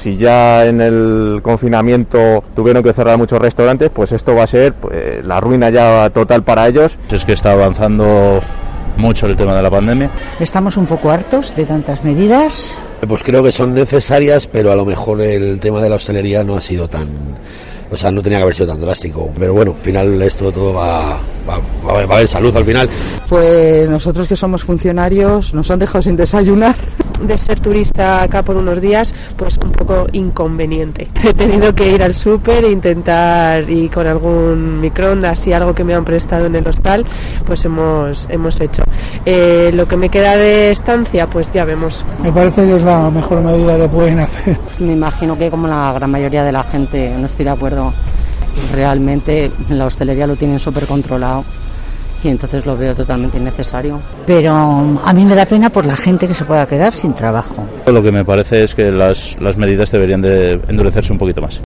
si ya en el confinamiento tuvieron que cerrar muchos restaurantes, pues esto va a ser la ruina ya total para ellos. Es que está avanzando mucho el tema de la pandemia. Estamos un poco hartos de tantas medidas. Pues creo que son necesarias, pero a lo mejor el tema de la hostelería no ha sido tan... O sea, no tenía que haber sido tan drástico. Pero bueno, al final esto todo va a haber salud al final. Pues nosotros que somos funcionarios nos han dejado sin desayunar. De ser turista acá por unos días, pues un poco inconveniente. He tenido que ir al súper e intentar, y con algún microondas y algo que me han prestado en el hostal, pues hemos hecho. Lo que me queda de estancia, pues ya vemos. Me parece que es la mejor medida que pueden hacer. Me imagino que como la gran mayoría de la gente, no estoy de acuerdo. Realmente en la hostelería lo tienen súper controlado. Y entonces lo veo totalmente innecesario. Pero a mí me da pena por la gente que se pueda quedar sin trabajo. Lo que me parece es que las medidas deberían de endurecerse un poquito más.